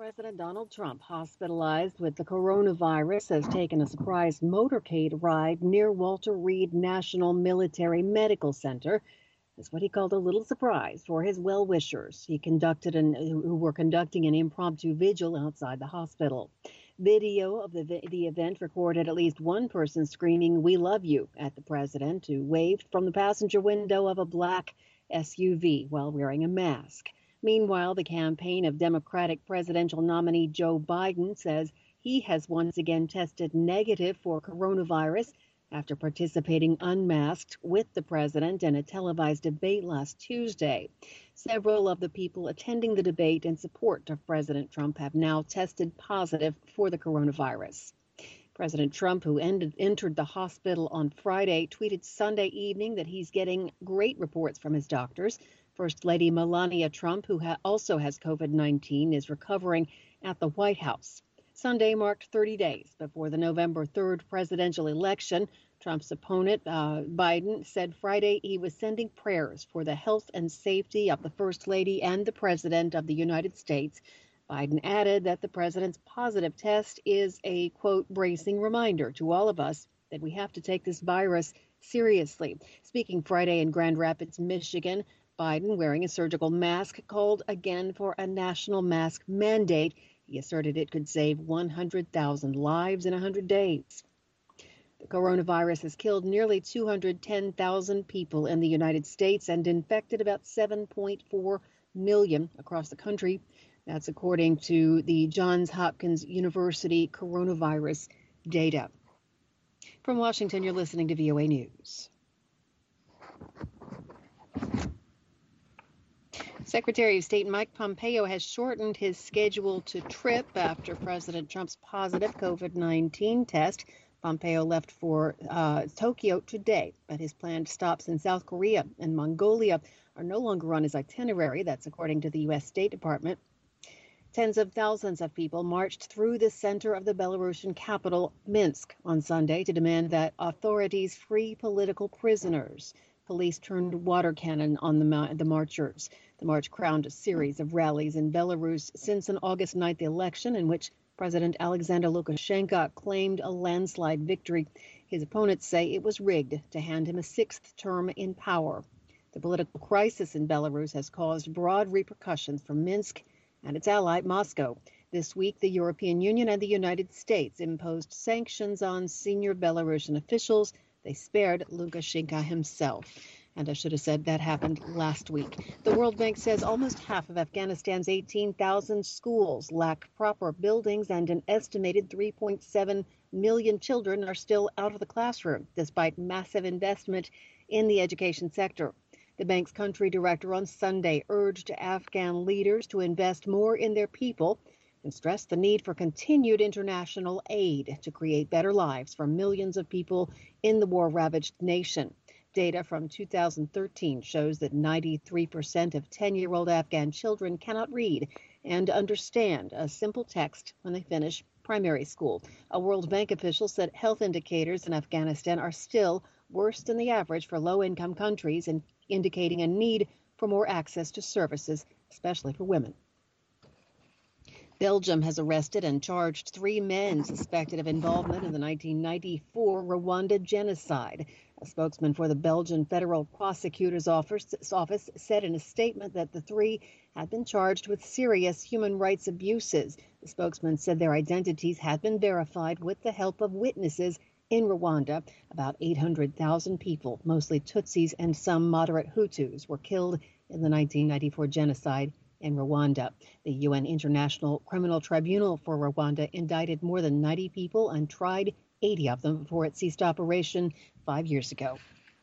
President Donald Trump, hospitalized with the coronavirus, has taken a surprise motorcade ride near Walter Reed National Military Medical Center. It's what he called a little surprise for his well-wishers. Who were conducting an impromptu vigil outside the hospital. Video of the event recorded at least one person screaming, "We love you," at the president, who waved from the passenger window of a black SUV while wearing a mask. Meanwhile, the campaign of Democratic presidential nominee Joe Biden says he has once again tested negative for coronavirus after participating unmasked with the president in a televised debate last Tuesday. Several of the people attending the debate in support of President Trump have now tested positive for the coronavirus. President Trump, who entered the hospital on Friday, tweeted Sunday evening that he's getting great reports from his doctors. First Lady Melania Trump, who also has COVID-19, is recovering at the White House. Sunday marked 30 days before the November 3rd presidential election. Trump's opponent, Biden, said Friday he was sending prayers for the health and safety of the First Lady and the President of the United States. Biden added that the president's positive test is a, quote, bracing reminder to all of us that we have to take this virus seriously. Speaking Friday in Grand Rapids, Michigan, Biden, wearing a surgical mask, called again for a national mask mandate. He asserted it could save 100,000 lives in 100 days. The coronavirus has killed nearly 210,000 people in the United States and infected about 7.4 million across the country. That's according to the Johns Hopkins University coronavirus data. From Washington, you're listening to VOA News. Secretary of State Mike Pompeo has shortened his scheduled trip after President Trump's positive COVID-19 test. Pompeo left for Tokyo today, but his planned stops in South Korea and Mongolia are no longer on his itinerary. That's according to the U.S. State Department. Tens of thousands of people marched through the center of the Belarusian capital, Minsk, on Sunday to demand that authorities free political prisoners. Police turned water cannon on the marchers. The march crowned a series of rallies in Belarus since an August 9th election in which President Alexander Lukashenko claimed a landslide victory. His opponents say it was rigged to hand him a sixth term in power. The political crisis in Belarus has caused broad repercussions for Minsk and its ally, Moscow. This week, the European Union and the United States imposed sanctions on senior Belarusian officials. They spared Lukashenko himself. And I should have said that happened last week. The World Bank says almost half of Afghanistan's 18,000 schools lack proper buildings, and an estimated 3.7 million children are still out of the classroom, despite massive investment in the education sector. The bank's country director on Sunday urged Afghan leaders to invest more in their people and stressed the need for continued international aid to create better lives for millions of people in the war-ravaged nation. Data from 2013 shows that 93% of 10-year-old Afghan children cannot read and understand a simple text when they finish primary school. A World Bank official said health indicators in Afghanistan are still worse than the average for low-income countries, and indicating a need for more access to services, especially for women. Belgium has arrested and charged 3 men suspected of involvement in the 1994 Rwanda genocide. A spokesman for the Belgian Federal Prosecutor's Office said in a statement that the 3 had been charged with serious human rights abuses. The spokesman said their identities had been verified with the help of witnesses in Rwanda. About 800,000 people, mostly Tutsis and some moderate Hutus, were killed in the 1994 genocide in Rwanda. The UN International Criminal Tribunal for Rwanda indicted more than 90 people and tried 80 of them before it ceased operation 5 years ago.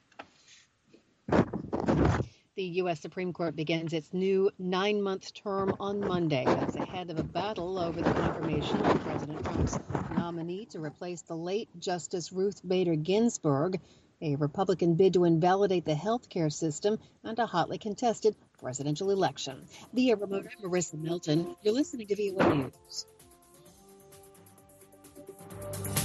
The U.S. Supreme Court begins its new 9-month term on Monday. That's ahead of a battle over the confirmation of President Trump's nominee to replace the late Justice Ruth Bader Ginsburg, a Republican bid to invalidate the health care system, and a hotly contested presidential election. Via remote, Marissa Milton. You're listening to VOA News.